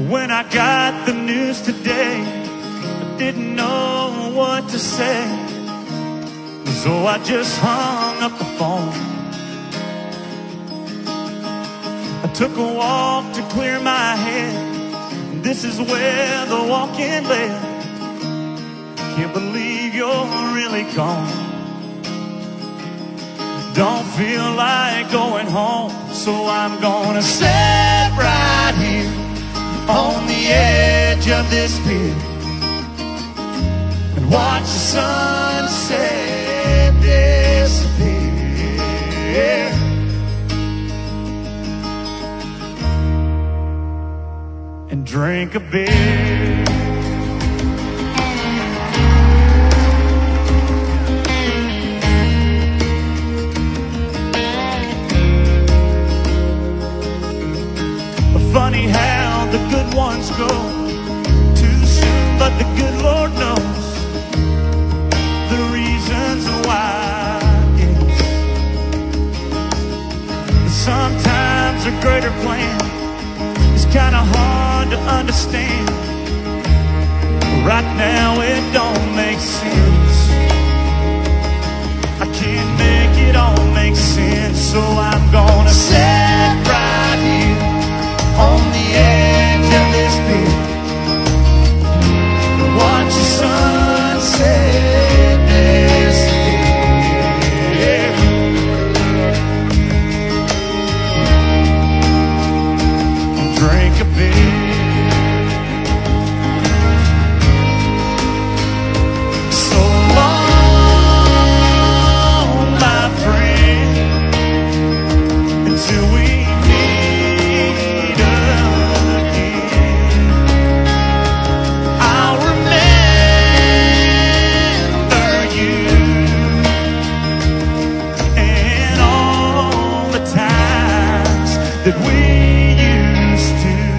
When I got the news today, I didn't know what to say, so I just hung up the phone. I took a walk to clear my head. This is where the walking led. Can't believe you're really gone. Don't feel like going home, so I'm gonna sit right here on the edge of this pier and watch the sunset disappear. And drink a beer. Funny how the good ones go too soon, but the good Lord knows the reasons why. Yes. Sometimes a greater plan is kind of hard to understand. Right now it don't make sense. I can't make it all make sense, so I'm gonna sit right here on the edge of this pier, watch the sunset disappear, and drink a beer. So long, my friend, until we that we used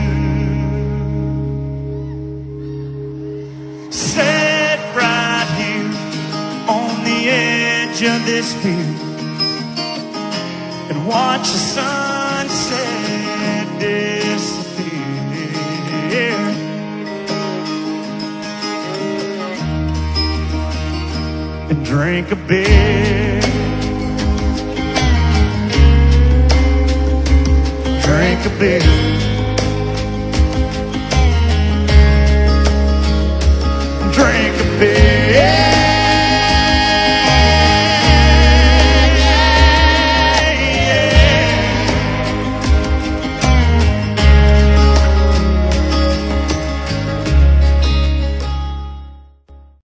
to sit right here on the edge of this pier and watch the sunset disappear, and drink a beer. Drink a beer.